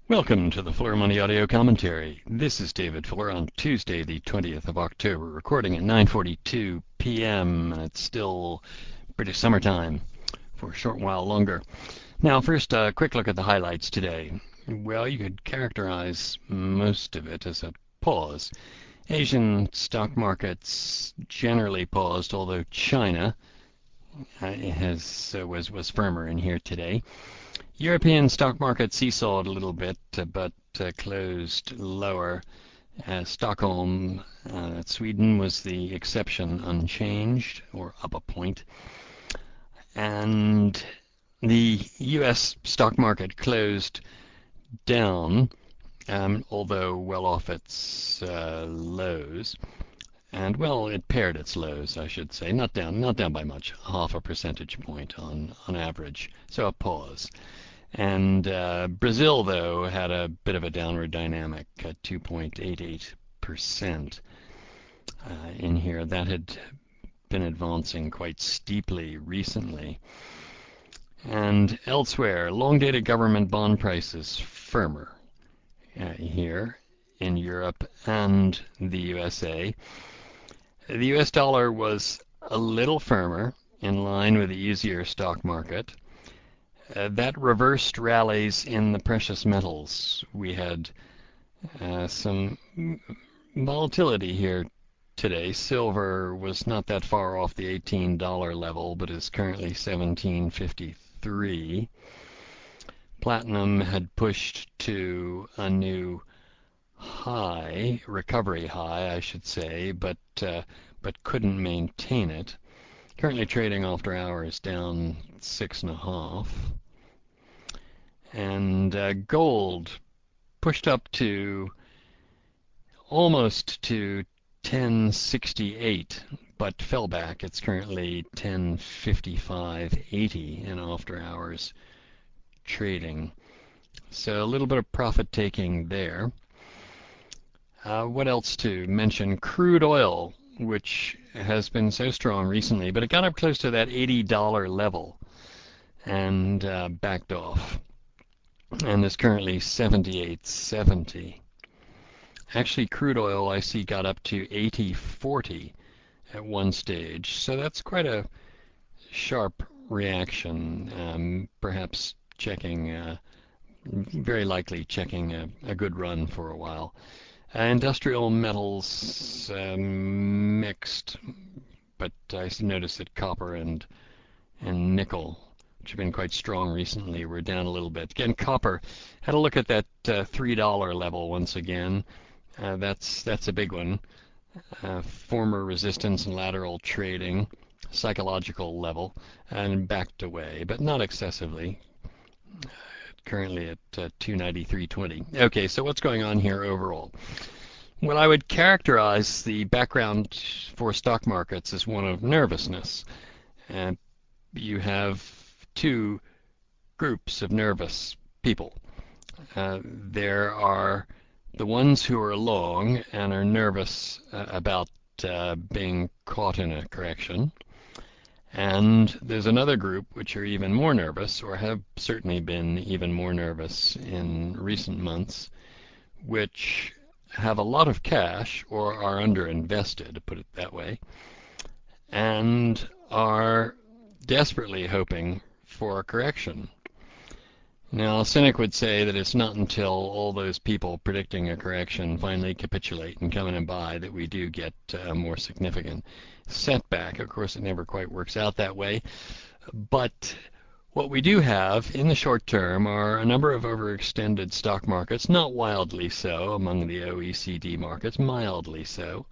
Welcome to the Fuller Money Audio Commentary. This is David Fuller on Tuesday, the 20th of October, recording at 9:42 p.m. and it's still British summertime for a short while longer. Now, first, a quick look at the highlights today. Well, you could characterize most of it as a pause. Asian stock markets generally paused, although China was firmer in here today. European stock market seesawed a little bit, but closed lower. Stockholm, Sweden was the exception, unchanged or up a point. And the U.S. stock market closed down, although well off its lows. And well, it paired its lows, I should say, not down by much, half a percentage point on average. So a pause. And Brazil, though, had a bit of a downward dynamic at 2.88% in here. That had been advancing quite steeply recently. And elsewhere, long-dated government bond prices firmer here in Europe and the USA. The US dollar was a little firmer, in line with the easier stock market. That reversed rallies in the precious metals. We had some volatility here today. Silver was not that far off the $18 level, but is currently $17.53. Platinum had pushed to a new high, recovery high, I should say, but couldn't maintain it. Currently trading after hours down 6.5. And gold pushed up to almost to 1068, but fell back. It's currently 1055.80 in after hours trading. So a little bit of profit taking there. What else to mention? Crude oil, which has been so strong recently, but it got up close to that $80 level and backed off, and is currently 78.70. Actually, crude oil I see got up to 80.40 at one stage, so that's quite a sharp reaction. Perhaps checking, very likely checking a good run for a while. Industrial metals mixed, but I noticed that copper and nickel, which have been quite strong recently, were down a little bit. Again, copper, had a look at that $3 level once again. That's a big one. Former resistance and lateral trading, psychological level, and backed away, but not excessively. Currently at 293.20. Okay, so what's going on here overall? Well, I would characterize the background for stock markets as one of nervousness. And you have two groups of nervous people. There are the ones who are long and are nervous about being caught in a correction. And there's another group which are even more nervous, or have certainly been even more nervous in recent months, which have a lot of cash or are underinvested, to put it that way, and are desperately hoping for a correction. Now, a cynic would say that it's not until all those people predicting a correction finally capitulate and come in and buy that we do get a more significant setback. Of course, it never quite works out that way. But what we do have in the short term are a number of overextended stock markets, not wildly so among the OECD markets, mildly so.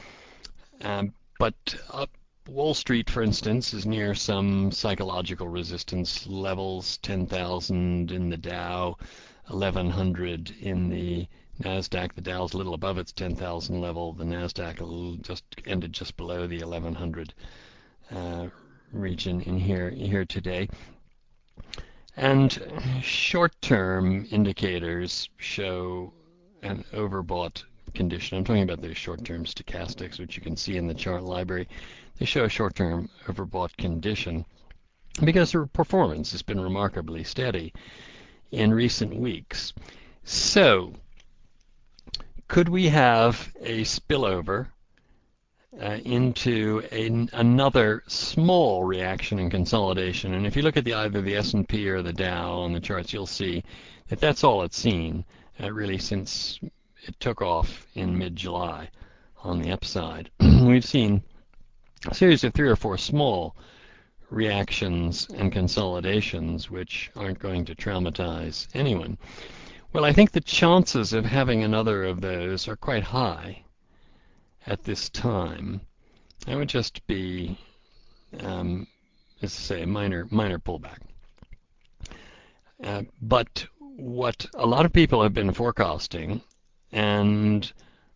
But Wall Street, for instance, is near some psychological resistance levels, 10,000 in the Dow, 1,100 in the NASDAQ. The Dow's a little above its 10,000 level. The NASDAQ just ended just below the 1,100 region in here today. And short-term indicators show an overbought condition. I'm talking about those short-term stochastics, which you can see in the chart library. They show a short-term overbought condition because their performance has been remarkably steady in recent weeks. So, could we have a spillover into another small reaction and consolidation? And if you look at either the S&P or the Dow on the charts, you'll see that that's all it's seen really since it took off in mid-July on the upside. We've seen a series of 3 or 4 small reactions and consolidations which aren't going to traumatize anyone. Well, I think the chances of having another of those are quite high at this time. It would just be, as I say, a minor pullback. But what a lot of people have been forecasting, and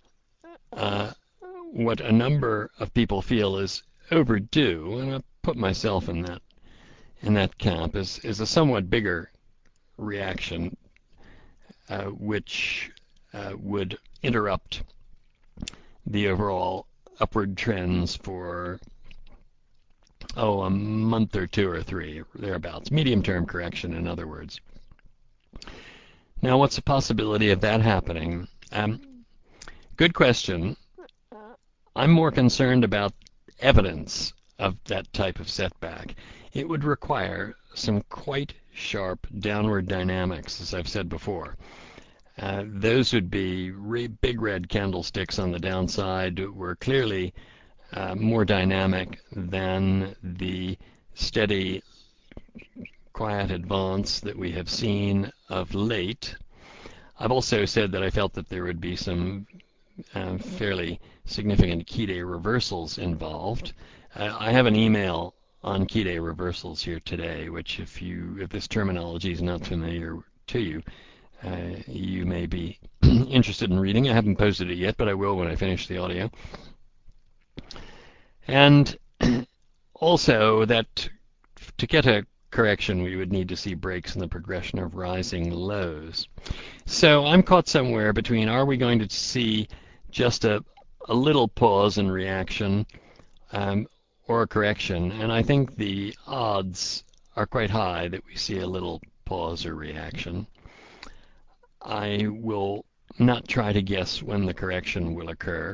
what a number of people feel is overdue, and I put myself in that camp, is a somewhat bigger reaction, which would interrupt the overall upward trends for a month or 2 or 3, thereabouts. Medium-term correction, in other words. Now, what's the possibility of that happening? Good question. I'm more concerned about evidence of that type of setback. It would require some quite sharp downward dynamics, as I've said before. Those would be big red candlesticks on the downside, were clearly more dynamic than the steady, quiet advance that we have seen of late. I've also said that I felt that there would be some fairly significant key day reversals involved. I have an email on key day reversals here today, which if this terminology is not familiar to you, you may be interested in reading. I haven't posted it yet, but I will when I finish the audio. And also that to get a correction, we would need to see breaks in the progression of rising lows. So I'm caught somewhere between, are we going to see just a little pause and reaction, or a correction? And I think the odds are quite high that we see a little pause or reaction. I will not try to guess when the correction will occur,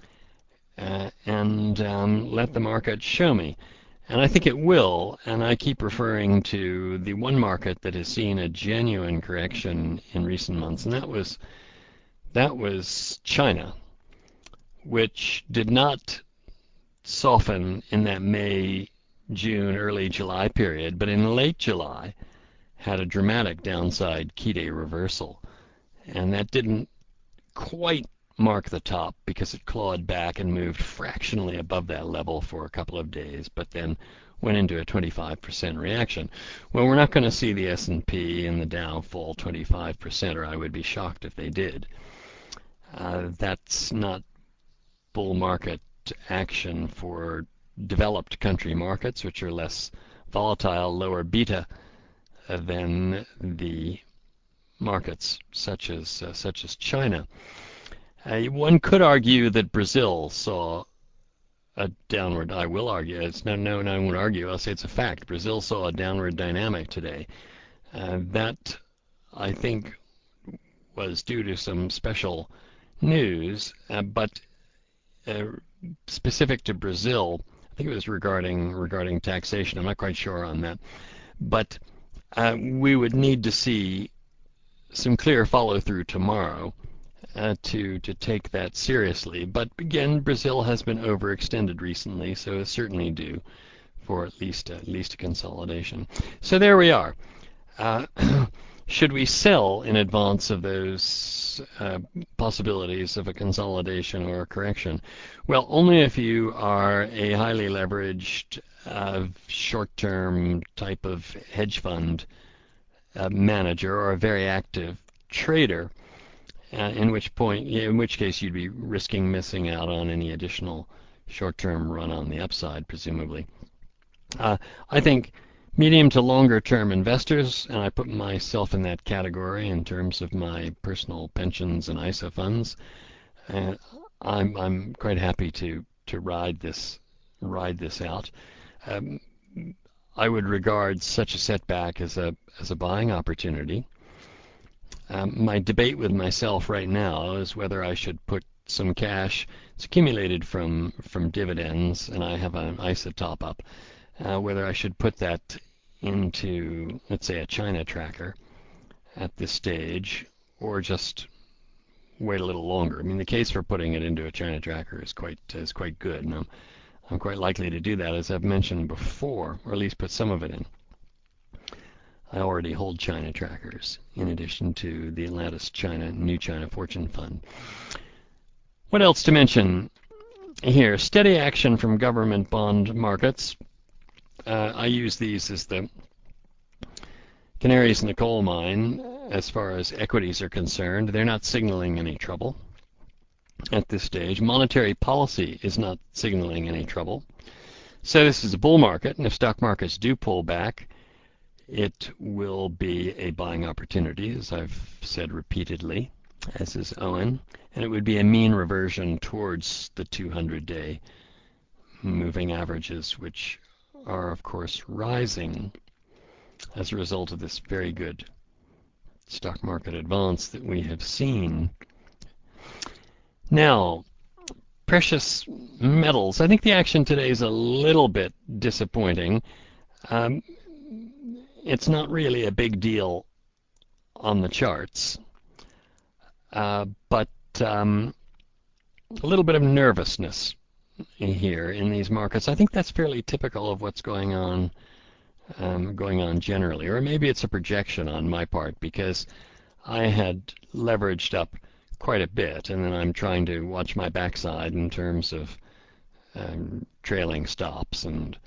and let the market show me. And I think it will, and I keep referring to the one market that has seen a genuine correction in recent months, and that was China, which did not soften in that May, June, early July period, but in late July had a dramatic downside key day reversal. And that didn't quite mark the top because it clawed back and moved fractionally above that level for a couple of days, but then went into a 25% reaction. Well, we're not going to see the S&P and the Dow fall 25%, or I would be shocked if they did. That's not bull market action for developed country markets, which are less volatile, lower beta than the markets such as China. One could argue that Brazil saw a downward. I will argue. I won't argue. I'll say it's a fact. Brazil saw a downward dynamic today. That I think was due to some special news, but specific to Brazil, I think it was regarding taxation. I'm not quite sure on that, but we would need to see some clear follow-through tomorrow to take that seriously. But again, Brazil has been overextended recently, so it's certainly due for at least a consolidation. So there we are. Should we sell in advance of those possibilities of a consolidation or a correction? Well, only if you are a highly leveraged, short-term type of hedge fund manager or a very active trader, in which case you'd be risking missing out on any additional short-term run on the upside, presumably. I think medium to longer term investors, and I put myself in that category in terms of my personal pensions and ISA funds, I'm quite happy to ride this out. I would regard such a setback as a buying opportunity. My debate with myself right now is whether I should put some cash. It's accumulated from dividends, and I have an ISA top up. Whether I should put that into, let's say, a China tracker at this stage, or just wait a little longer. I mean, the case for putting it into a China tracker is quite good, and I'm quite likely to do that, as I've mentioned before, or at least put some of it in. I already hold China trackers in addition to the Atlantis China New China Fortune Fund. What else to mention here? Steady action from government bond markets. I use these as the canaries in the coal mine as far as equities are concerned. They're not signaling any trouble at this stage. Monetary policy is not signaling any trouble. So this is a bull market, and if stock markets do pull back, it will be a buying opportunity, as I've said repeatedly, as is Owen, and it would be a mean reversion towards the 200-day moving averages, which are, of course, rising as a result of this very good stock market advance that we have seen. Now, precious metals. I think the action today is a little bit disappointing. It's not really a big deal on the charts, but a little bit of nervousness here in these markets. I think that's fairly typical of what's going on generally, or maybe it's a projection on my part because I had leveraged up quite a bit, and then I'm trying to watch my backside in terms of trailing stops and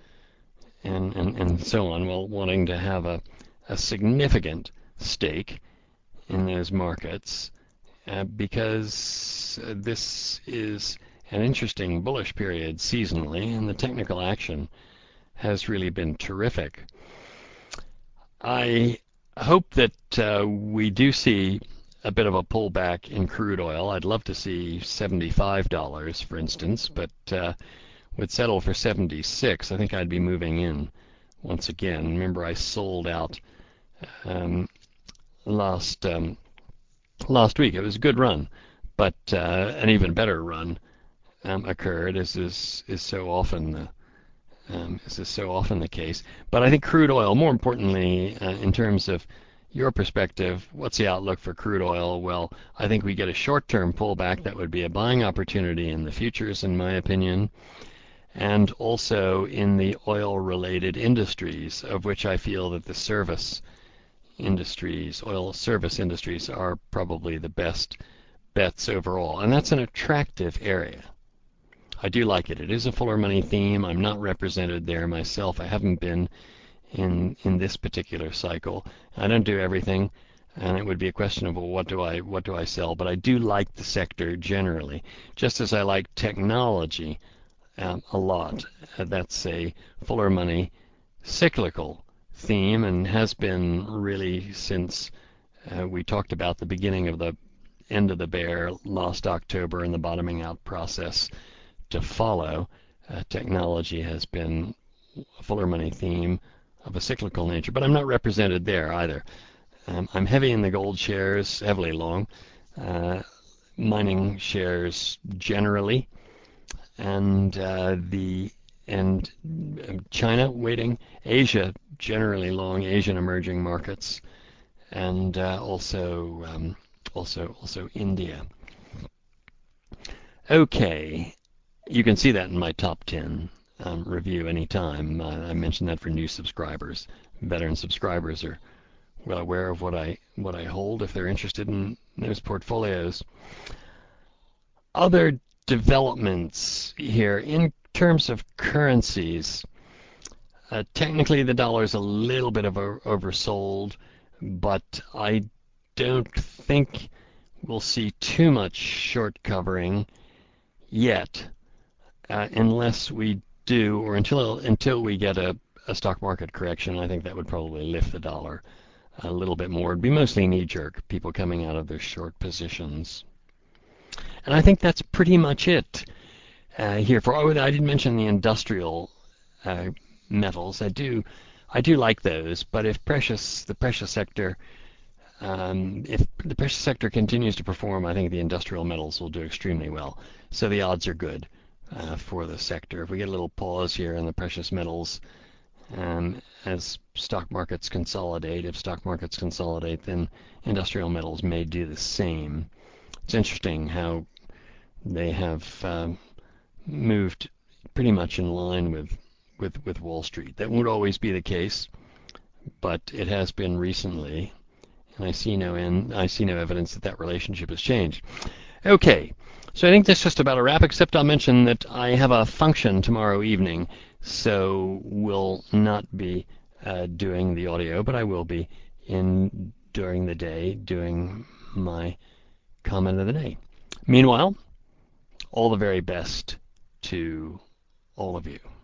so on, while wanting to have a significant stake in those markets because this is an interesting bullish period seasonally, and the technical action has really been terrific. I hope that we do see a bit of a pullback in crude oil. I'd love to see $75, for instance, but would settle for 76. I think I'd be moving in once again. Remember, I sold out last week. It was a good run, but an even better run occurred, as is so often the case. But I think crude oil, more importantly, in terms of your perspective, what's the outlook for crude oil? Well, I think we get a short-term pullback that would be a buying opportunity in the futures, in my opinion, and also in the oil-related industries, of which I feel that the service industries, oil service industries, are probably the best bets overall. And that's an attractive area. I do like it. It is a fuller money theme. I'm not represented there myself. I haven't been in this particular cycle. I don't do everything, and it would be a question of, well, what do I sell? But I do like the sector generally, just as I like technology a lot. That's a fuller money cyclical theme, and has been really since we talked about the beginning of the end of the bear last October and the bottoming out process to follow. Technology has been a fuller money theme of a cyclical nature, but I'm not represented there either. I'm heavy in the gold shares, heavily long, mining shares generally, and China waiting, Asia generally long, Asian emerging markets, and also India. Okay, you can see that in my top 10 review anytime. I mentioned that for new subscribers. Veteran subscribers are well aware of what I hold if they're interested in those portfolios. Other developments here in terms of currencies. Technically, the dollar is a little bit of oversold, but I don't think we'll see too much short covering yet, unless we do, or until we get a stock market correction. I think that would probably lift the dollar a little bit more. It'd be mostly knee-jerk, people coming out of their short positions. And I think that's pretty much it here. I didn't mention the industrial metals. I do like those, but if the precious sector If the precious sector continues to perform, I think the industrial metals will do extremely well. So the odds are good for the sector. If we get a little pause here in the precious metals, as stock markets consolidate, if stock markets consolidate, then industrial metals may do the same. It's interesting how they have moved pretty much in line with Wall Street. That won't always be the case, but it has been recently, and I see no evidence that that relationship has changed. Okay, so I think that's just about a wrap, except I'll mention that I have a function tomorrow evening, so will not be doing the audio, but I will be in during the day doing my comment of the day. Meanwhile, all the very best to all of you.